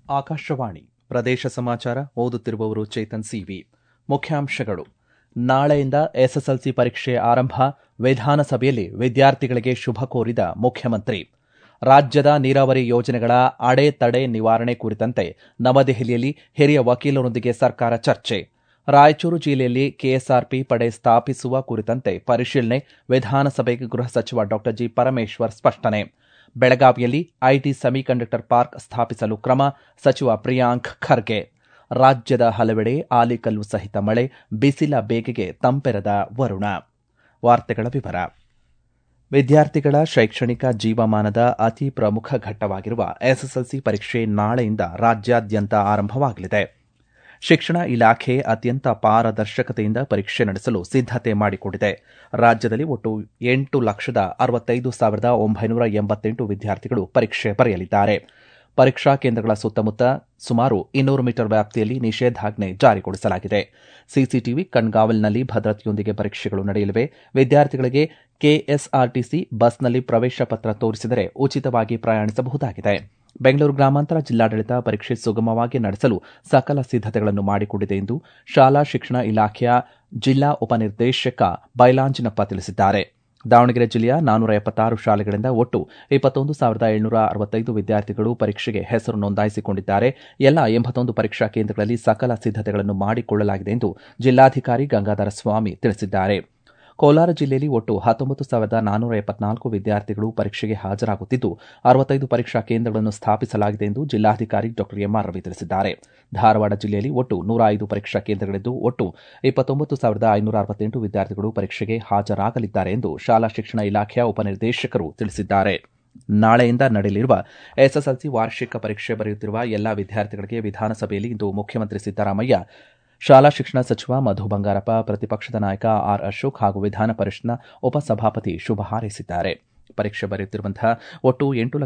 ಆಕಾಶವಾಣಿ ಪ್ರದೇಶ ಸಮಾಚಾರ ಓದುತ್ತಿರುವವರು ಚೇತನ್ ಸಿವಿ. ಮುಖ್ಯಾಂಶಗಳು: ನಾಳೆಯಿಂದ ಎಸ್ಎಸ್ಎಲ್ಸಿ ಪರೀಕ್ಷೆ ಆರಂಭ, ವಿಧಾನಸಭೆಯಲ್ಲಿ ವಿದ್ಯಾರ್ಥಿಗಳಿಗೆ ಶುಭ ಕೋರಿದ ಮುಖ್ಯಮಂತ್ರಿ. ರಾಜ್ಯದ ನೀರಾವರಿ ಯೋಜನೆಗಳ ಅಡೆತಡೆ ನಿವಾರಣೆ ಕುರಿತಂತೆ ನವದೆಹಲಿಯಲ್ಲಿ ಹಿರಿಯ ವಕೀಲರೊಂದಿಗೆ ಸರ್ಕಾರ ಚರ್ಚೆ. ರಾಯಚೂರು ಜಿಲ್ಲೆಯಲ್ಲಿ ಕೆಎಸ್ಆರ್ಪಿ ಪಡೆ ಸ್ಥಾಪಿಸುವ ಕುರಿತಂತೆ ಪರಿಶೀಲನೆ, ವಿಧಾನಸಭೆಗೆ ಗೃಹ ಸಚಿವ ಡಾ ಜಿ. ಪರಮೇಶ್ವರ್ ಸ್ಪಷ್ಟನೆ. ಬೆಳಗಾವಿಯಲ್ಲಿ ಐಟಿ ಸೆಮಿಕಂಡಕ್ಟರ್ ಪಾರ್ಕ್ ಸ್ಥಾಪಿಸಲು ಕ್ರಮ, ಸಚಿವ ಪ್ರಿಯಾಂಕ್ ಖರ್ಗೆ. ರಾಜ್ಯದ ಹಲವೆಡೆ ಆಲಿಕಲ್ಲು ಸಹಿತ ಮಳೆ, ಬಿಸಿಲ ಬೇಗೆಗೆ ತಂಪೆರೆದ ವರುಣ. ವಾರ್ತೆಗಳ ವಿವರ. ವಿದ್ಯಾರ್ಥಿಗಳ ಶೈಕ್ಷಣಿಕ ಜೀವಮಾನದ ಅತಿ ಪ್ರಮುಖ ಘಟ್ಟವಾಗಿರುವ ಎಸ್ಎಸ್ಎಲ್ಸಿ ಪರೀಕ್ಷೆ ನಾಳೆಯಿಂದ ರಾಜ್ಯಾದ್ಯಂತ ಆರಂಭವಾಗಲಿದೆ. ಶಿಕ್ಷಣ ಇಲಾಖೆ ಅತ್ಯಂತ ಪಾರದರ್ಶಕತೆಯಿಂದ ಪರೀಕ್ಷೆ ನಡೆಸಲು ಸಿದ್ದತೆ ಮಾಡಿಕೊಂಡಿದೆ. ರಾಜ್ಯದಲ್ಲಿ ಒಟ್ಟು 8,65,988 ವಿದ್ಯಾರ್ಥಿಗಳು ಪರೀಕ್ಷೆ ಬರೆಯಲಿದ್ದಾರೆ. ಪರೀಕ್ಷಾ ಕೇಂದ್ರಗಳ ಸುತ್ತಮುತ್ತ ಸುಮಾರು 200 ಮೀಟರ್ ವ್ಯಾಪ್ತಿಯಲ್ಲಿ ನಿಷೇಧಾಜ್ಞೆ ಜಾರಿಗೊಳಿಸಲಾಗಿದೆ. ಸಿಸಿಟಿವಿ ಕಣ್ಗಾವಲಿನಲ್ಲಿ ಭದ್ರತೆಯೊಂದಿಗೆ ಪರೀಕ್ಷೆಗಳು ನಡೆಯಲಿವೆ. ವಿದ್ಯಾರ್ಥಿಗಳಿಗೆ ಕೆಎಸ್ಆರ್ಟಿಸಿ ಬಸ್ನಲ್ಲಿ ಪ್ರವೇಶ ಪತ್ರ ತೋರಿಸಿದರೆ ಉಚಿತವಾಗಿ ಪ್ರಯಾಣಿಸಬಹುದಾಗಿದೆ. ಬೆಂಗಳೂರು ಗ್ರಾಮಾಂತರ ಜಿಲ್ಲಾಡಳಿತ ಪರೀಕ್ಷೆ ಸುಗಮವಾಗಿ ನಡೆಸಲು ಸಕಲ ಸಿದ್ದತೆಗಳನ್ನು ಮಾಡಿಕೊಂಡಿದೆ ಎಂದು ಶಾಲಾ ಶಿಕ್ಷಣ ಇಲಾಖೆಯ ಜಿಲ್ಲಾ ಉಪನಿರ್ದೇಶಕ ಬೈಲಾಂಜಿನಪ್ಪ ತಿಳಿಸಿದ್ದಾರೆ. ದಾವಣಗೆರೆ ಜಿಲ್ಲೆಯ 476 ಶಾಲೆಗಳಿಂದ ಒಟ್ಟು 21,765 ವಿದ್ಯಾರ್ಥಿಗಳು ಪರೀಕ್ಷೆಗೆ ಹೆಸರು ನೋಂದಾಯಿಸಿಕೊಂಡಿದ್ದಾರೆ. ಎಲ್ಲ 81 ಪರೀಕ್ಷಾ ಕೇಂದ್ರಗಳಲ್ಲಿ ಸಕಲ ಸಿದ್ದತೆಗಳನ್ನು ಮಾಡಿಕೊಳ್ಳಲಾಗಿದೆ ಎಂದು ಜಿಲ್ಲಾಧಿಕಾರಿ ಗಂಗಾಧರ ಸ್ವಾಮಿ ತಿಳಿಸಿದ್ದಾರೆ. ಕೋಲಾರ ಜಿಲ್ಲೆಯಲ್ಲಿ ಒಟ್ಟು 19,474 ವಿದ್ಯಾರ್ಥಿಗಳು ಪರೀಕ್ಷೆಗೆ ಹಾಜರಾಗುತ್ತಿದ್ದು 65 ಪರೀಕ್ಷಾ ಕೇಂದ್ರಗಳನ್ನು ಸ್ಥಾಪಿಸಲಾಗಿದೆ ಎಂದು ಜಿಲ್ಲಾಧಿಕಾರಿ ಡಾ ಎಂಆರ್ ರವಿ ತಿಳಿಸಿದ್ದಾರೆ. ಧಾರವಾಡ ಜಿಲ್ಲೆಯಲ್ಲಿ ಒಟ್ಟು 105 ಪರೀಕ್ಷಾ ಕೇಂದ್ರಗಳಿದ್ದು ಒಟ್ಟು 29,568 ವಿದ್ಯಾರ್ಥಿಗಳು ಪರೀಕ್ಷೆಗೆ ಹಾಜರಾಗಲಿದ್ದಾರೆ ಎಂದು ಶಾಲಾ ಶಿಕ್ಷಣ ಇಲಾಖೆಯ ಉಪನಿರ್ದೇಶಕರು ತಿಳಿಸಿದ್ದಾರೆ. ನಾಳೆಯಿಂದ ನಡೆಯಲಿರುವ ಎಸ್ಎಸ್ಎಲ್ಸಿ ವಾರ್ಷಿಕ ಪರೀಕ್ಷೆ ಬರೆಯುತ್ತಿರುವ ಎಲ್ಲಾ ವಿದ್ಯಾರ್ಥಿಗಳಿಗೆ ವಿಧಾನಸಭೆಯಲ್ಲಿ ಇಂದು ಮುಖ್ಯಮಂತ್ರಿ ಸಿದ್ದರಾಮಯ್ಯ, ಶಾಲಾ ಶಿಕ್ಷಣ ಸಚಿವ ಮಧು ಬಂಗಾರಪ್ಪ, ಪ್ರತಿಪಕ್ಷದ ನಾಯಕ ಆರ್ ಅಶೋಕ್ ಹಾಗೂ ವಿಧಾನ ಪರಿಷತ್ನ ಉಪಸಭಾಪತಿ ಶುಭ ಹಾರೈಸಿದ್ದಾರೆ. ಪರೀಕ್ಷೆ ಬರೆಯುತ್ತಿರುವಂತಹ ಒಟ್ಟು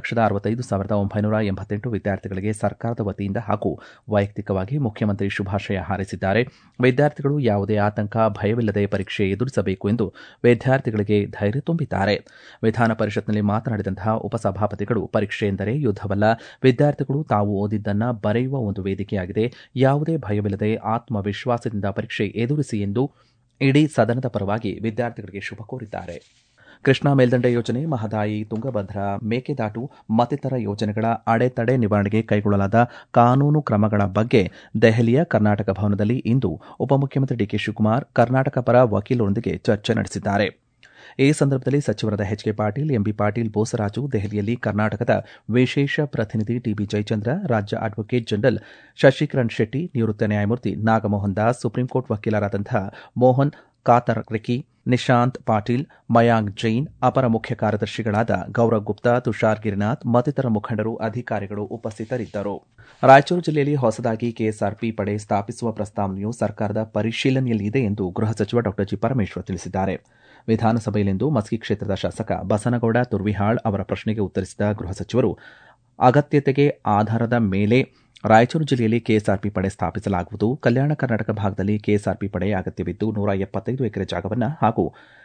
8,65,988 ವಿದ್ಯಾರ್ಥಿಗಳಿಗೆ ಸರ್ಕಾರದ ವತಿಯಿಂದ ಹಾಗೂ ವೈಯಕ್ತಿಕವಾಗಿ ಮುಖ್ಯಮಂತ್ರಿ ಶುಭಾಶಯ ಹಾರೈಸಿದ್ದಾರೆ. ವಿದ್ಯಾರ್ಥಿಗಳು ಯಾವುದೇ ಆತಂಕ, ಭಯವಿಲ್ಲದೆ ಪರೀಕ್ಷೆ ಎದುರಿಸಬೇಕು ಎಂದು ವಿದ್ಯಾರ್ಥಿಗಳಿಗೆ ಧೈರ್ಯ ತುಂಬಿದ್ದಾರೆ. ವಿಧಾನ ಪರಿಷತ್ನಲ್ಲಿ ಮಾತನಾಡಿದಂತಹ ಉಪಸಭಾಪತಿಗಳು, ಪರೀಕ್ಷೆ ಎಂದರೆ ಯುದ್ಧವಲ್ಲ, ವಿದ್ಯಾರ್ಥಿಗಳು ತಾವು ಓದಿದ್ದನ್ನು ಬರೆಯುವ ಒಂದು ವೇದಿಕೆಯಾಗಿದೆ. ಯಾವುದೇ ಭಯವಿಲ್ಲದೆ ಆತ್ಮವಿಶ್ವಾಸದಿಂದ ಪರೀಕ್ಷೆ ಎದುರಿಸಿ ಎಂದು ಇಡೀ ಸದನದ ಪರವಾಗಿ ವಿದ್ಯಾರ್ಥಿಗಳಿಗೆ ಶುಭ ಕೋರಿದ್ದಾರೆ. ಕೃಷ್ಣಾ ಮೇಲ್ದಂಡೆ ಯೋಜನೆ, ಮಹದಾಯಿ, ತುಂಗಭದ್ರಾ, ಮೇಕೆದಾಟು ಮತ್ತಿತರ ಯೋಜನೆಗಳ ಅಡೆತಡೆ ನಿವಾರಣೆಗೆ ಕೈಗೊಳ್ಳಲಾದ ಕಾನೂನು ಕ್ರಮಗಳ ಬಗ್ಗೆ ದೆಹಲಿಯ ಕರ್ನಾಟಕ ಭವನದಲ್ಲಿ ಇಂದು ಉಪಮುಖ್ಯಮಂತ್ರಿ ಡಿಕೆ ಶಿವಕುಮಾರ್ ಕರ್ನಾಟಕ ಪರ ವಕೀಲರೊಂದಿಗೆ ಚರ್ಚೆ ನಡೆಸಿದ್ದಾರೆ. ಈ ಸಂದರ್ಭದಲ್ಲಿ ಸಚಿವರಾದ ಎಚ್ಕೆ ಪಾಟೀಲ್, ಎಂಬಿ ಪಾಟೀಲ್, ಬೋಸರಾಜು, ದೆಹಲಿಯಲ್ಲಿ ಕರ್ನಾಟಕದ ವಿಶೇಷ ಪ್ರತಿನಿಧಿ ಟಿಬಿ ಜಯಚಂದ್ರ, ರಾಜ್ಯ ಅಡ್ವೊಕೇಟ್ ಜನರಲ್ ಶಶಿಕರಣ್ ಶೆಟ್ಟಿ, ನಿವೃತ್ತ ನ್ಯಾಯಮೂರ್ತಿ ನಾಗಮೋಹನ್ ದಾಸ್, ಸುಪ್ರೀಂಕೋರ್ಟ್ ವಕೀಲರಾದಂತಹ ಮೋಹನ್ ಕಾತರ್ಕಿ, ನಿಶಾಂತ್ ಪಾಟೀಲ್, ಮಯಾಂಕ್ ಜೈನ್, ಅಪರ ಮುಖ್ಯ ಕಾರ್ಯದರ್ಶಿಗಳಾದ ಗೌರವ್ ಗುಪ್ತಾ, ತುಷಾರ್ ಗಿರಿನಾಥ್ ಮತ್ತಿತರ ಮುಖಂಡರು, ಅಧಿಕಾರಿಗಳು ಉಪಸ್ಥಿತರಿದ್ದರು. ರಾಯಚೂರು ಜಿಲ್ಲೆಯಲ್ಲಿ ಹೊಸದಾಗಿ ಕೆಎಸ್ಆರ್ಪಿ ಪಡೆ ಸ್ಥಾಪಿಸುವ ಪ್ರಸ್ತಾವನೆಯು ಸರ್ಕಾರದ ಪರಿಶೀಲನೆಯಲ್ಲಿದೆ ಎಂದು ಗೃಹ ಸಚಿವ ಡಾ ಜಿ. ಪರಮೇಶ್ವರ್ ತಿಳಿಸಿದ್ದಾರೆ. ವಿಧಾನಸಭೆಯಲ್ಲಿಂದು ಮಸ್ಕಿ ಕ್ಷೇತ್ರದ ಶಾಸಕ ಬಸನಗೌಡ ತುರ್ವಿಹಾಳ್ ಅವರ ಪ್ರಶ್ನೆಗೆ ಉತ್ತರಿಸಿದ ಗೃಹ ಸಚಿವರು, ಅಗತ್ಯತೆಗೆ ಆಧಾರದ ಮೇಲೆ ರಾಯಚೂರು ಜಿಲ್ಲೆಯಲ್ಲಿ ಕೆಎಸ್ಆರ್ಪಿ ಪಡೆ ಸ್ಥಾಪಿಸಲಾಗುವುದು. ಕಲ್ಯಾಣ ಕರ್ನಾಟಕ ಭಾಗದಲ್ಲಿ ಕೆಎಸ್ಆರ್ಪಿ ಪಡೆ ಅಗತ್ಯವಿದ್ದು 175 ಎಕರೆ ಜಾಗವನ್ನು ಹಾಗೂ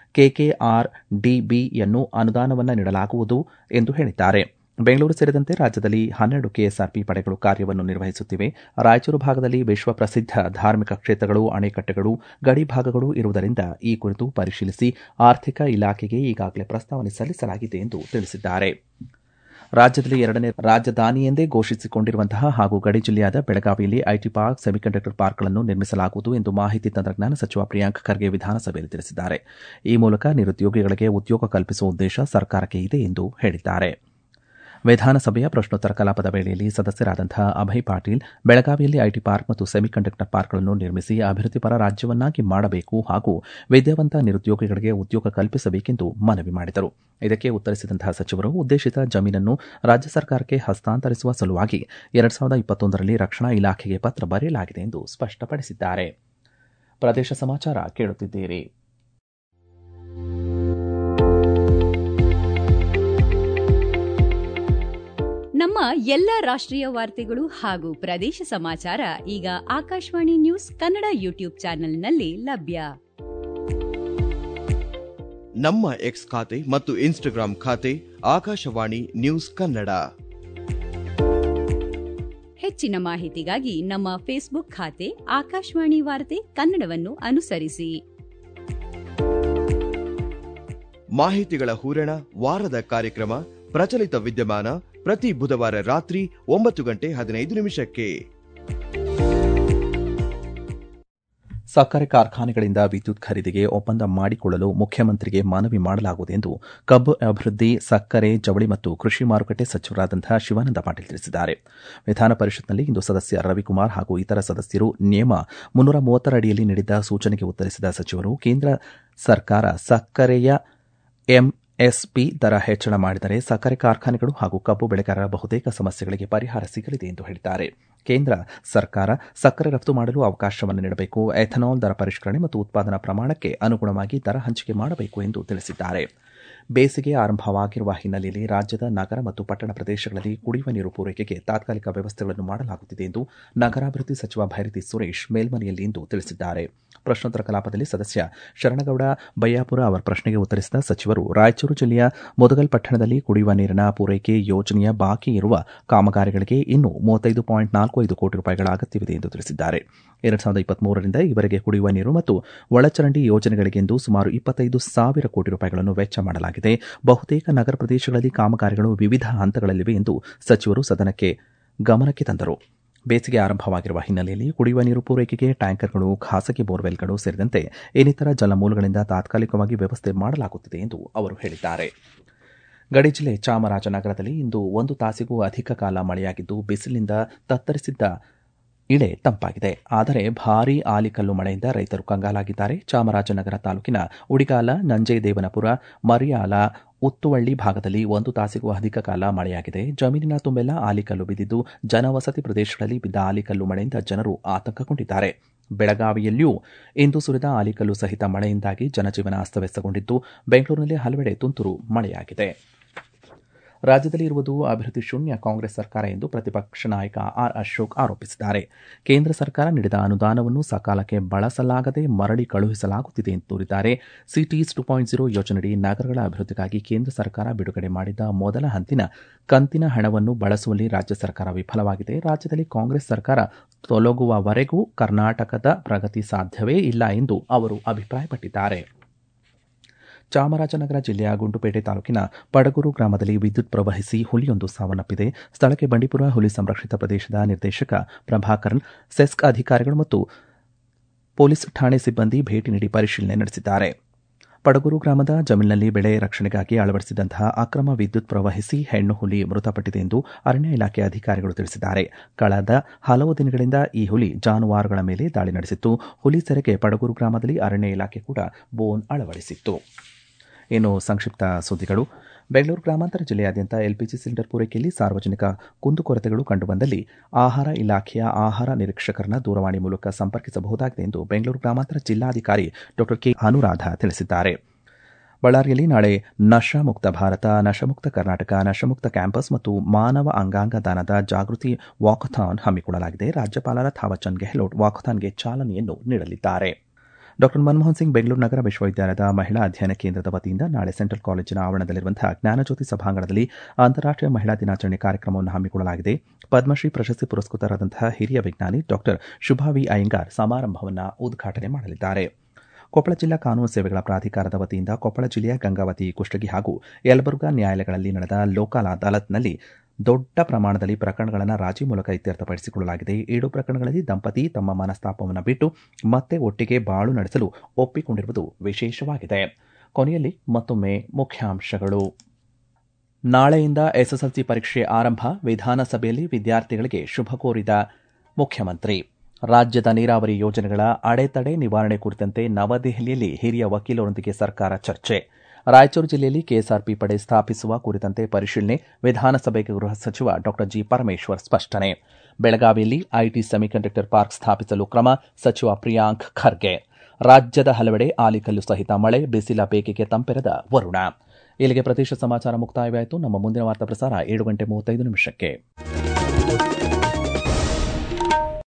ಕೆಕೆಆರ್ಡಿಬಿಯನ್ನು ಅನುದಾನವನ್ನು ನೀಡಲಾಗುವುದು ಎಂದು ಹೇಳಿದ್ದಾರೆ. ಬೆಂಗಳೂರು ಸೇರಿದಂತೆ ರಾಜ್ಯದಲ್ಲಿ 12 ಕೆಎಸ್ಆರ್ಪಿ ಪಡೆಗಳು ಕಾರ್ಯವನ್ನು ನಿರ್ವಹಿಸುತ್ತಿವೆ. ರಾಯಚೂರು ಭಾಗದಲ್ಲಿ ವಿಶ್ವಪ್ರಸಿದ್ಧ ಧಾರ್ಮಿಕ ಕ್ಷೇತ್ರಗಳು, ಅಣೆಕಟ್ಟೆಗಳು, ಗಡಿ ಭಾಗಗಳು ಇರುವುದರಿಂದ ಈ ಕುರಿತು ಪರಿಶೀಲಿಸಿ ಆರ್ಥಿಕ ಇಲಾಖೆಗೆ ಈಗಾಗಲೇ ಪ್ರಸ್ತಾವನೆ ಸಲ್ಲಿಸಲಾಗಿದೆ ಎಂದು ತಿಳಿಸಿದ್ದಾರೆ. ರಾಜ್ಯದಲ್ಲಿ ಎರಡನೇ ರಾಜಧಾನಿ ಎಂದೇ ಘೋಷಿಸಿಕೊಂಡಿರುವಂತಹ ಹಾಗೂ ಗಡಿ ಜಿಲ್ಲೆಯಾದ ಬೆಳಗಾವಿಯಲ್ಲಿ ಐಟಿ ಪಾರ್ಕ್, ಸೆಮಿಕಂಡಕ್ಟರ್ ಪಾರ್ಕ್ಗಳನ್ನು ನಿರ್ಮಿಸಲಾಗುವುದು ಎಂದು ಮಾಹಿತಿ ತಂತ್ರಜ್ಞಾನ ಸಚಿವ ಪ್ರಿಯಾಂಕ್ ಖರ್ಗೆ ವಿಧಾನಸಭೆಯಲ್ಲಿ ತಿಳಿಸಿದ್ದಾರೆ. ಈ ಮೂಲಕ ನಿರುದ್ಯೋಗಿಗಳಿಗೆ ಉದ್ಯೋಗ ಕಲ್ಪಿಸುವ ಉದ್ದೇಶ ಸರ್ಕಾರಕ್ಕೆ ಇದೆ ಎಂದು ಹೇಳಿದ್ದಾರೆ. ವಿಧಾನಸಭೆಯ ಪ್ರಶ್ನೋತ್ತರ ಕಲಾಪದ ವೇಳೆಯಲ್ಲಿ ಸದಸ್ಯರಾದಂತಹ ಅಭಯ್ ಪಾಟೀಲ್, ಬೆಳಗಾವಿಯಲ್ಲಿ ಐಟಿ ಪಾರ್ಕ್ ಮತ್ತು ಸೆಮಿಕಂಡಕ್ಟರ್ ಪಾರ್ಕ್ಗಳನ್ನು ನಿರ್ಮಿಸಿ ಅಭಿವೃದ್ಧಿಪರ ರಾಜ್ಯವನ್ನಾಗಿ ಮಾಡಬೇಕು ಹಾಗೂ ವಿದ್ಯಾವಂತ ನಿರುದ್ಯೋಗಿಗಳಿಗೆ ಉದ್ಯೋಗ ಕಲ್ಪಿಸಬೇಕೆಂದು ಮನವಿ ಮಾಡಿದರು. ಇದಕ್ಕೆ ಉತ್ತರಿಸಿದಂತಹ ಸಚಿವರು, ಉದ್ದೇಶಿತ ಜಮೀನನ್ನು ರಾಜ್ಯ ಸರ್ಕಾರಕ್ಕೆ ಹಸ್ತಾಂತರಿಸುವ ಸಲುವಾಗಿ 2021ರಲ್ಲಿ ರಕ್ಷಣಾ ಇಲಾಖೆಗೆ ಪತ್ರ ಬರೆಯಲಾಗಿದೆ ಎಂದು ಸ್ಪಷ್ಟಪಡಿಸಿದ್ದಾರೆ. ಪ್ರದೇಶ ಸಮಾಚಾರ ಕೇಳುತ್ತಿದ್ದೀರಿ. ನಮ್ಮ ಎಲ್ಲ ರಾಷ್ಟ್ರೀಯ ವಾರ್ತೆಗಳು ಹಾಗೂ ಪ್ರದೇಶ ಸಮಾಚಾರ ಈಗ ಆಕಾಶವಾಣಿ ನ್ಯೂಸ್ ಕನ್ನಡ ಯೂಟ್ಯೂಬ್ ಚಾನೆಲ್ನಲ್ಲಿ ಲಭ್ಯ. ನಮ್ಮ ಎಕ್ಸ್ ಖಾತೆ ಮತ್ತು ಇನ್ಸ್ಟಾಗ್ರಾಂ ಖಾತೆ ಆಕಾಶವಾಣಿ ನ್ಯೂಸ್ ಕನ್ನಡ. ಹೆಚ್ಚಿನ ಮಾಹಿತಿಗಾಗಿ ನಮ್ಮ ಫೇಸ್ಬುಕ್ ಖಾತೆ ಆಕಾಶವಾಣಿ ವಾರ್ತೆ ಕನ್ನಡವನ್ನು ಅನುಸರಿಸಿ. ಮಾಹಿತಿಗಳ ಹೂರಣ ವಾರದ ಕಾರ್ಯಕ್ರಮ ಪ್ರಚಲಿತ ವಿದ್ಯಮಾನ ಪ್ರತಿ ಬುಧವಾರ ರಾತ್ರಿ 9:15 ಸಕ್ಕರೆ ಕಾರ್ಖಾನೆಗಳಿಂದ ವಿದ್ಯುತ್ ಖರೀದಿಗೆ ಒಪ್ಪಂದ ಮಾಡಿಕೊಳ್ಳಲು ಮುಖ್ಯಮಂತ್ರಿಗೆ ಮನವಿ ಮಾಡಲಾಗುವುದು ಎಂದು ಕಬ್ಬು ಅಭಿವೃದ್ಧಿ, ಸಕ್ಕರೆ, ಜವಳಿ ಮತ್ತು ಕೃಷಿ ಮಾರುಕಟ್ಟೆ ಸಚಿವರಾದಂತಹ ಶಿವಾನಂದ ಪಾಟೀಲ್ ತಿಳಿಸಿದ್ದಾರೆ. ವಿಧಾನ ಪರಿಷತ್ನಲ್ಲಿ ಇಂದು ಸದಸ್ಯ ರವಿಕುಮಾರ್ ಹಾಗೂ ಇತರ ಸದಸ್ಯರು ನಿಯಮ 330 ಅಡಿಯಲ್ಲಿ ನೀಡಿದ್ದ ಸೂಚನೆಗೆ ಉತ್ತರಿಸಿದ ಸಚಿವರು, ಕೇಂದ್ರ ಸರ್ಕಾರ ಸಕ್ಕರೆಯ ಎಂಎಸ್ಪಿ ದರ ಹೆಚ್ಚಳ ಮಾಡಿದರೆ ಸಕ್ಕರೆ ಕಾರ್ಖಾನೆಗಳು ಹಾಗೂ ಕಬ್ಬು ಬೆಳೆಗಾರರ ಬಹುತೇಕ ಸಮಸ್ಯೆಗಳಿಗೆ ಪರಿಹಾರ ಸಿಗಲಿದೆ ಎಂದು ಹೇಳಿದ್ದಾರೆ. ಕೇಂದ್ರ ಸರ್ಕಾರ ಸಕ್ಕರೆ ರಫ್ತು ಮಾಡಲು ಅವಕಾಶವನ್ನು ನೀಡಬೇಕು, ಎಥನಾಲ್ ದರ ಪರಿಷ್ಕರಣೆ ಮತ್ತು ಉತ್ಪಾದನಾ ಪ್ರಮಾಣಕ್ಕೆ ಅನುಗುಣವಾಗಿ ದರ ಹಂಚಿಕೆ ಮಾಡಬೇಕು ಎಂದು ತಿಳಿಸಿದ್ದಾರೆ. ಬೇಸಿಗೆ ಆರಂಭವಾಗಿರುವ ಹಿನ್ನೆಲೆಯಲ್ಲಿ ರಾಜ್ಯದ ನಗರ ಮತ್ತು ಪಟ್ಟಣ ಪ್ರದೇಶಗಳಲ್ಲಿ ಕುಡಿಯುವ ನೀರು ಪೂರೈಕೆಗೆ ತಾತ್ಕಾಲಿಕ ವ್ಯವಸ್ಥೆಗಳನ್ನು ಮಾಡಲಾಗುತ್ತಿದೆ ಎಂದು ನಗರಾಭಿವೃದ್ಧಿ ಸಚಿವ ಭೈರತಿ ಸುರೇಶ್ ಮೇಲ್ಮನೆಯಲ್ಲಿಂದು ತಿಳಿಸಿದ್ದಾರೆ. ಪ್ರಶ್ನೋತ್ತರ ಕಲಾಪದಲ್ಲಿ ಸದಸ್ಯ ಶರಣಗೌಡ ಬಯ್ಯಾಪುರ ಅವರ ಪ್ರಶ್ನೆಗೆ ಉತ್ತರಿಸಿದ ಸಚಿವರು, ರಾಯಚೂರು ಜಿಲ್ಲೆಯ ಮುದಗಲ್ ಪಟ್ಟಣದಲ್ಲಿ ಕುಡಿಯುವ ನೀರಿನ ಪೂರೈಕೆ ಯೋಜನೆಯ ಬಾಕಿ ಇರುವ ಕಾಮಗಾರಿಗಳಿಗೆ ಇನ್ನೂ 35.45 ಕೋಟಿ ರೂಪಾಯಿಗಳ ಅಗತ್ಯವಿದೆ ಎಂದು ತಿಳಿಸಿದ್ದಾರೆ. 2023ರಿಂದ ಈವರೆಗೆ ಕುಡಿಯುವ ನೀರು ಮತ್ತು ಒಳಚರಂಡಿ ಯೋಜನೆಗಳಿಗೆಂದು ಸುಮಾರು 25,000 ಕೋಟಿ ರೂಪಾಯಿಗಳನ್ನು ವೆಚ್ಚ ಮಾಡಲಾಗಿದೆ. ಬಹುತೇಕ ನಗರ ಪ್ರದೇಶಗಳಲ್ಲಿ ಕಾಮಗಾರಿಗಳು ವಿವಿಧ ಹಂತಗಳಲ್ಲಿವೆ ಎಂದು ಸಚಿವರು ಸದನಕ್ಕೆ ಗಮನಕ್ಕೆ ತಂದರು. ಬೇಸಿಗೆ ಆರಂಭವಾಗಿರುವ ಹಿನ್ನೆಲೆಯಲ್ಲಿ ಕುಡಿಯುವ ನೀರು ಪೂರೈಕೆಗೆ ಟ್ಯಾಂಕರ್ಗಳು, ಖಾಸಗಿ ಬೋರ್ವೆಲ್ಗಳು ಸೇರಿದಂತೆ ಇನ್ನಿತರ ಜಲಮೂಲಗಳಿಂದ ತಾತ್ಕಾಲಿಕವಾಗಿ ವ್ಯವಸ್ಥೆ ಮಾಡಲಾಗುತ್ತಿದೆ ಎಂದು ಅವರು ಹೇಳಿದ್ದಾರೆ. ಗಡಿ ಜಿಲ್ಲೆ ಚಾಮರಾಜನಗರದಲ್ಲಿ ಇಂದು 1 ತಾಸಿಗೂ ಅಧಿಕ ಕಾಲ ಮಳೆಯಾಗಿದ್ದು ಬಿಸಿಲಿನಿಂದ ತತ್ತರಿಸಿದ್ದ ಇಳೆ ತಂಪಾಗಿದೆ. ಆದರೆ ಭಾರೀ ಆಲಿಕಲ್ಲು ಮಳೆಯಿಂದ ರೈತರು ಕಂಗಾಲಾಗಿದ್ದಾರೆ. ಚಾಮರಾಜನಗರ ತಾಲೂಕಿನ ಉಡಿಗಾಲ, ನಂಜೇದೇವನಪುರ, ಮರಿಯಾಲ, ಉತ್ತುವಳ್ಳಿ ಭಾಗದಲ್ಲಿ 1 ತಾಸಿಗೂ ಅಧಿಕ ಕಾಲ ಮಳೆಯಾಗಿದೆ. ಜಮೀನಿನ ತುಂಬೆಲ್ಲ ಆಲಿಕಲ್ಲು ಬಿದ್ದಿದ್ದು ಜನವಸತಿ ಪ್ರದೇಶಗಳಲ್ಲಿ ಬಿದ್ದ ಆಲಿಕಲ್ಲು ಮಳೆಯಿಂದ ಜನರು ಆತಂಕಗೊಂಡಿದ್ದಾರೆ. ಬೆಳಗಾವಿಯಲ್ಲಿಯೂ ಇಂದು ಸುರಿದ ಆಲಿಕಲ್ಲು ಸಹಿತ ಮಳೆಯಿಂದಾಗಿ ಜನಜೀವನ ಅಸ್ತವ್ಯಸ್ತಗೊಂಡಿದ್ದು ಬೆಂಗಳೂರಿನಲ್ಲಿ ಹಲವೆಡೆ ತುಂತುರು ಮಳೆಯಾಗಿದೆ. ರಾಜ್ಯದಲ್ಲಿ ಇರುವುದು ಅಭಿವೃದ್ಧಿ ಶೂನ್ಯ ಕಾಂಗ್ರೆಸ್ ಸರ್ಕಾರ ಎಂದು ಪ್ರತಿಪಕ್ಷ ನಾಯಕ ಆರ್ ಅಶೋಕ್ ಆರೋಪಿಸಿದ್ದಾರೆ. ಕೇಂದ್ರ ಸರ್ಕಾರ ನೀಡಿದ ಅನುದಾನವನ್ನು ಸಕಾಲಕ್ಕೆ ಬಳಸಲಾಗದೆ ಮರಳಿ ಕಳುಹಿಸಲಾಗುತ್ತಿದೆ ಎಂದು ದೂರಿದ್ದಾರೆ. ಸಿಟೀಸ್ 2.0 ಯೋಜನೆಯಡಿ ನಗರಗಳ ಅಭಿವೃದ್ಧಿಗಾಗಿ ಕೇಂದ್ರ ಸರ್ಕಾರ ಬಿಡುಗಡೆ ಮಾಡಿದ್ದ ಮೊದಲ ಕಂತಿನ ಹಣವನ್ನು ಬಳಸುವಲ್ಲಿ ರಾಜ್ಯ ಸರ್ಕಾರ ವಿಫಲವಾಗಿದೆ. ರಾಜ್ಯದಲ್ಲಿ ಕಾಂಗ್ರೆಸ್ ಸರ್ಕಾರ ತೊಲಗುವವರೆಗೂ ಕರ್ನಾಟಕದ ಪ್ರಗತಿ ಸಾಧ್ಯವೇ ಇಲ್ಲ ಎಂದು ಅವರು ಅಭಿಪ್ರಾಯಪಟ್ಟಿದ್ದಾರೆ. ಚಾಮರಾಜನಗರ ಜಿಲ್ಲೆಯ ಗುಂಡ್ಲುಪೇಟೆ ತಾಲೂಕಿನ ಪಡಗೂರು ಗ್ರಾಮದಲ್ಲಿ ವಿದ್ಯುತ್ ಪ್ರವಹಿಸಿ ಹುಲಿಯೊಂದು ಸಾವನ್ನಪ್ಪಿದೆ. ಸ್ಥಳಕ್ಕೆ ಬಂಡೀಪುರ ಹುಲಿ ಸಂರಕ್ಷಿತ ಪ್ರದೇಶದ ನಿರ್ದೇಶಕ ಪ್ರಭಾಕರನ್, ಸೆಸ್ಕ್ ಅಧಿಕಾರಿಗಳು ಮತ್ತು ಪೊಲೀಸ್ ಠಾಣೆ ಸಿಬ್ಬಂದಿ ಭೇಟಿ ನೀಡಿ ಪರಿಶೀಲನೆ ನಡೆಸಿದ್ದಾರೆ. ಪಡಗೂರು ಗ್ರಾಮದ ಜಮೀನಿನಲ್ಲಿ ಬೆಳೆ ರಕ್ಷಣೆಗಾಗಿ ಅಳವಡಿಸಿದಂತಹ ಅಕ್ರಮ ವಿದ್ಯುತ್ ಪ್ರವಹಿಸಿ ಹೆಣ್ಣು ಹುಲಿ ಮೃತಪಟ್ಟಿದೆ ಎಂದು ಅರಣ್ಯ ಇಲಾಖೆ ಅಧಿಕಾರಿಗಳು ತಿಳಿಸಿದ್ದಾರೆ. ಕಳೆದ ಹಲವು ದಿನಗಳಿಂದ ಈ ಹುಲಿ ಜಾನುವಾರುಗಳ ಮೇಲೆ ದಾಳಿ ನಡೆಸಿತ್ತು. ಹುಲಿ ಸೆರೆಗೆ ಪಡಗೂರು ಗ್ರಾಮದಲ್ಲಿ ಅರಣ್ಯ ಇಲಾಖೆ ಕೂಡ ಬೋನ್ ಅಳವಡಿಸಿತ್ತು. ಇನ್ನು ಸಂಕ್ಷಿಪ್ತ ಸುದ್ದಿಗಳು. ಬೆಂಗಳೂರು ಗ್ರಾಮಾಂತರ ಜಿಲ್ಲೆಯಾದ್ಯಂತ ಎಲ್ಪಿಜಿ ಸಿಲಿಂಡರ್ ಪೂರೈಕೆಯಲ್ಲಿ ಸಾರ್ವಜನಿಕ ಕುಂದುಕೊರತೆಗಳು ಕಂಡುಬಂದಲ್ಲಿ ಆಹಾರ ಇಲಾಖೆಯ ಆಹಾರ ನಿರೀಕ್ಷಕರನ್ನ ದೂರವಾಣಿ ಮೂಲಕ ಸಂಪರ್ಕಿಸಬಹುದಾಗಿದೆ ಎಂದು ಬೆಂಗಳೂರು ಗ್ರಾಮಾಂತರ ಜಿಲ್ಲಾಧಿಕಾರಿ ಡಾ ಕೆ ಅನುರಾಧ ತಿಳಿಸಿದ್ದಾರೆ. ಬಳ್ಳಾರಿಯಲ್ಲಿ ನಾಳೆ ನಶಾಮುಕ್ತ ಭಾರತ, ನಶಾಮುಕ್ತ ಕರ್ನಾಟಕ, ನಶಾಮುಕ್ತ ಕ್ಯಾಂಪಸ್ ಮತ್ತು ಮಾನವ ಅಂಗಾಂಗ ದಾನದ ಜಾಗೃತಿ ವಾಕಥಾನ್ ಹಮ್ಮಿಕೊಳ್ಳಲಾಗಿದೆ. ರಾಜ್ಯಪಾಲ ಥಾವರ್ಚಂದ್ ಗೆಹ್ಲೋಟ್ ವಾಕಥಾನ್ಗೆ ಚಾಲನೆಯನ್ನು ನೀಡಲಿದ್ದಾರೆ. ಡಾ ಮನಮೋಹನ್ ಸಿಂಗ್ ಬೆಂಗಳೂರು ನಗರ ವಿಶ್ವವಿದ್ಯಾಲಯದ ಮಹಿಳಾ ಅಧ್ಯಯನ ಕೇಂದ್ರದ ವತಿಯಿಂದ ನಾಳೆ ಸೆಂಟ್ರಲ್ ಕಾಲೇಜಿನ ಆವರಣದಲ್ಲಿರುವಂತಹ ಜ್ಞಾನಜ್ಯೋತಿ ಸಭಾಂಗಣದಲ್ಲಿ ಅಂತಾರಾಷ್ಟೀಯ ಮಹಿಳಾ ದಿನಾಚರಣೆ ಕಾರ್ಯಕ್ರಮವನ್ನು ಹಮ್ಮಿಕೊಳ್ಳಲಾಗಿದೆ. ಪದ್ಮಶ್ರೀ ಪ್ರಶಸ್ತಿ ಪುರಸ್ಕೃತರಾದಂತಹ ಹಿರಿಯ ವಿಜ್ಞಾನಿ ಡಾ ಶುಭಾ ವಿ ಅಯ್ಯಂಗಾರ್ ಸಮಾರಂಭವನ್ನು ಉದ್ಘಾಟನೆ ಮಾಡಲಿದ್ದಾರೆ. ಕೊಪ್ಪಳ ಜಿಲ್ಲಾ ಕಾನೂನು ಸೇವೆಗಳ ಪ್ರಾಧಿಕಾರದ ವತಿಯಿಂದ ಕೊಪ್ಪಳ ಜಿಲ್ಲೆಯ ಗಂಗಾವತಿ, ಕುಷ್ಟಗಿ ಹಾಗೂ ಯಲಬುರ್ಗಾ ನ್ಯಾಯಾಲಯಗಳಲ್ಲಿ ನಡೆದ ಲೋಕ ಅದಾಲತ್ನಲ್ಲಿ ದೊಡ್ಡ ಪ್ರಮಾಣದಲ್ಲಿ ಪ್ರಕರಣಗಳನ್ನು ರಾಜಿ ಮೂಲಕ ಇತ್ಯರ್ಥಪಡಿಸಿಕೊಳ್ಳಲಾಗಿದೆ. 7 ಪ್ರಕರಣಗಳಲ್ಲಿ ದಂಪತಿ ತಮ್ಮ ಮನಸ್ತಾಪವನ್ನು ಬಿಟ್ಟು ಮತ್ತೆ ಒಟ್ಟಿಗೆ ಬಾಳು ನಡೆಸಲು ಒಪ್ಪಿಕೊಂಡಿರುವುದು ವಿಶೇಷವಾಗಿದೆ. ಕೊನೆಯಲ್ಲಿ ಮತ್ತೊಮ್ಮೆ ಮುಖ್ಯಾಂಶಗಳು. ನಾಳೆಯಿಂದ ಎಸ್ಎಸ್ಎಲ್ಸಿ ಪರೀಕ್ಷೆ ಆರಂಭ, ವಿಧಾನಸಭೆಯಲ್ಲಿ ವಿದ್ಯಾರ್ಥಿಗಳಿಗೆ ಶುಭ ಕೋರಿದ ಮುಖ್ಯಮಂತ್ರಿ. ರಾಜ್ಯದ ನೀರಾವರಿ ಯೋಜನೆಗಳ ಅಡೆತಡೆ ನಿವಾರಣೆ ಕುರಿತಂತೆ ನವದೆಹಲಿಯಲ್ಲಿ ಹಿರಿಯ ವಕೀಲರೊಂದಿಗೆ ಸರ್ಕಾರ ಚರ್ಚೆ. ರಾಯಚೂರು ಜಿಲ್ಲೆಯಲ್ಲಿ ಕೆಎಸ್ಆರ್ಪಿ ಪಡೆ ಸ್ಥಾಪಿಸುವ ಕುರಿತಂತೆ ಪರಿಶೀಲನೆ, ವಿಧಾನಸಭೆಗೆ ಗೃಹ ಸಚಿವ ಡಾ ಜಿ ಪರಮೇಶ್ವರ್ ಸ್ಪಷ್ಟನೆ. ಬೆಳಗಾವಿಯಲ್ಲಿ ಐಟಿ ಸೆಮಿಕಂಡಕ್ಟರ್ ಪಾರ್ಕ್ ಸ್ಥಾಪಿಸಲು ಕ್ರಮ, ಸಚಿವ ಪ್ರಿಯಾಂಕ್ ಖರ್ಗೆ. ರಾಜ್ಯದ ಹಲವೆಡೆ ಆಲಿಕಲ್ಲು ಸಹಿತ ಮಳೆ, ಬಿಸಿಲ ಬೇಗೆಗೆ ತಂಪೆರೆದ ವರುಣ. ಇಲ್ಲಿಗೆ ಪ್ರದೇಶ ಸಮಾಚಾರ ಮುಕ್ತಾಯವಾಯಿತು. ನಮ್ಮ ಮುಂದಿನ ವಾರ್ತಾ ಪ್ರಸಾರ 7:35 ನಿಮಿಷಕ್ಕೆ.